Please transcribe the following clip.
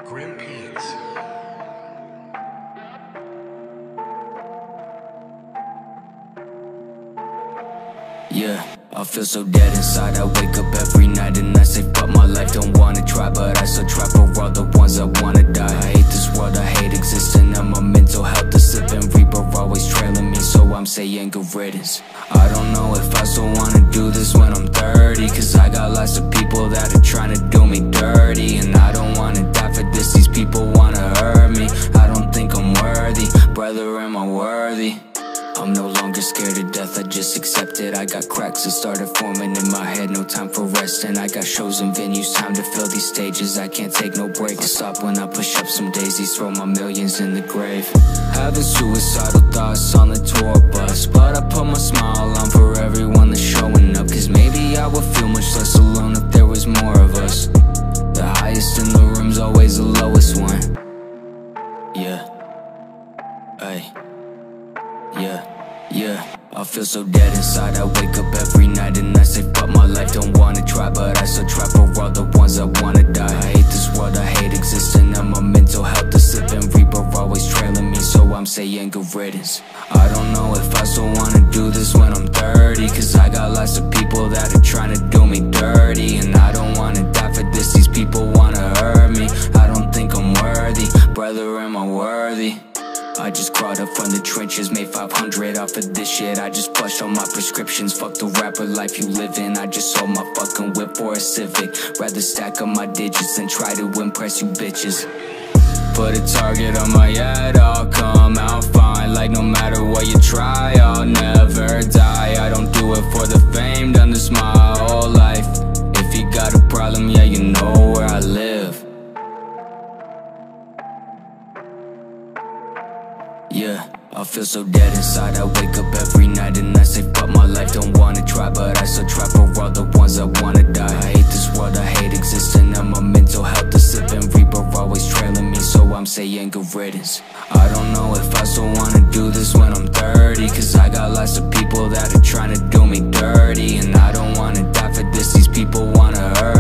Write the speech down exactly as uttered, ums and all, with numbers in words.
Grim Peaks. Yeah, I feel so dead inside. I wake up every night and I say fuck my life. Don't wanna try, but I still try for all the ones that wanna die. I hate this world, I hate existing, and my mental health is slipping. Reaper always trailing me, so I'm saying good riddance. I don't know if I still wanna do this when I'm thirty, cause I got lots of people that are trying to do me dirty. And I don't wanna die for this, these people wanna hurt me. I don't think I'm worthy, brother, am I worthy? I'm no longer scared of death, I just accept it. I got cracks that started forming in my head, no time for rest. And I got shows and venues, time to fill these stages. I can't take no breaks, stop when I push up some daisies, throw my millions in the grave. Having suicidal thoughts on the tour bus, but I put my smile on for everyone that's showing up. Cause maybe I would feel much less alone if there was more of us. The highest in the room's always the lowest one. Yeah, ay. Yeah, yeah, I feel so dead inside. I wake up every night and I say fuck my life. Don't wanna try, but I still try for all the ones that wanna die. I hate this world, I hate existing, and my mental health is slipping. Reaper always trailing me, so I'm saying good riddance. I don't know if I still wanna do this when I'm thirty, cause I got lots of people that are trying to do me dirty. And I don't wanna die for this, these people wanna hurt me. I don't think I'm worthy, brother, am I worthy? I just crawled up from the trenches, made five hundred off of this shit. I just flushed all my prescriptions, fuck the rapper life you live in. I just sold my fucking whip for a Civic. Rather stack up my digits than try to impress you bitches. Put a target on my head, I'll come out fine. Like no matter what you try, I'll never die. I don't do it for the fame, done this my whole life. If you got a problem, yeah, you know where I live. Yeah, I feel so dead inside. I wake up every night and I say fuck my life. Don't wanna try, but I still try for all the ones that wanna die. I hate this world, I hate existing, and my mental health is slipping. Reaper always trailing me, so I'm saying good riddance. I don't know if I still wanna do this when I'm thirty, cause I got lots of people that are trying to do me dirty. And I don't wanna die for this, these people wanna hurt